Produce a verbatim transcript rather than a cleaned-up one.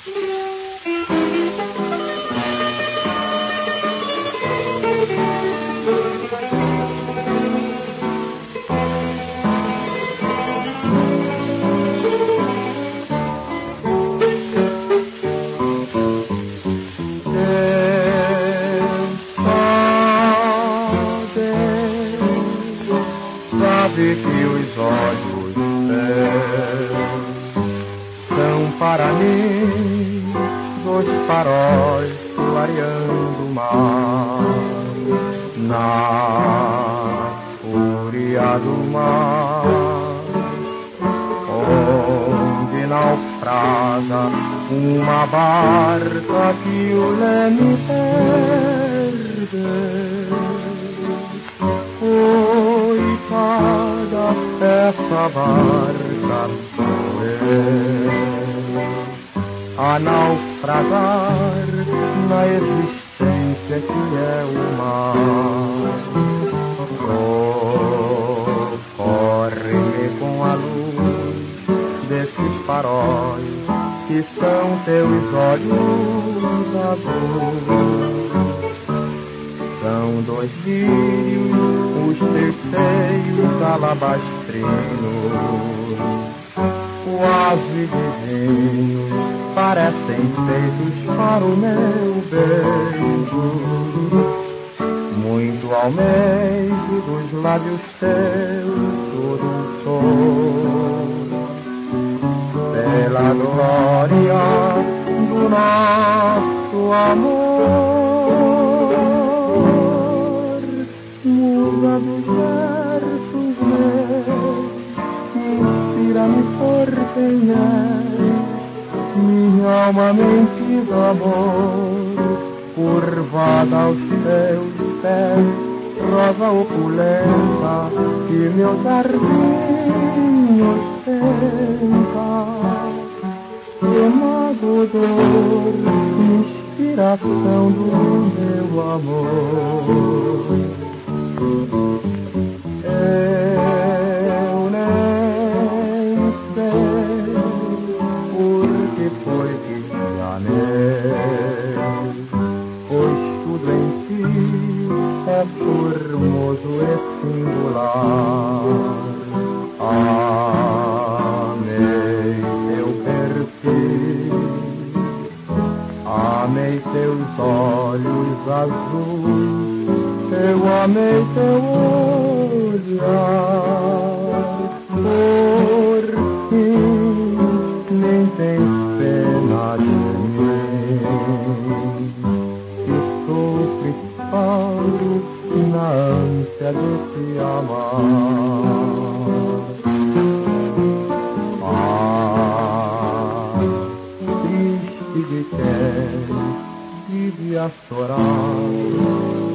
Sabe que os olhos teus são para mim dois faróis clareando o mar. Na fúria do mar, onde naufraga uma barca que o leme perde. Coitada, essa barca sou eu, a naufragar na existência que é o mar. Socorre-me com a luz desses faróis que são teus olhos azuis. São dois lírios os teus seios alabastrinos, quase divinos, parecem feitos para o meu beijo. Muito almejo dos lábios teus tudo sou, pela glória do nosso amor. Musa dos versos meus, inspira-me por quem és, minha alma mente de amor, curvada aos teus pés, rosa opulenta que meu jardim ostenta. Emagodor, inspiração do meu amor. Eu nem sei por que foi que te amei, pois tudo em ti é formoso e singular. Amei teu perfil, amei teus olhos azuis, eu amei teu olhar. Por fim, nem tens pena de mim, que sofro e choro na ânsia de te amar. Ah, triste de quem vive a chorar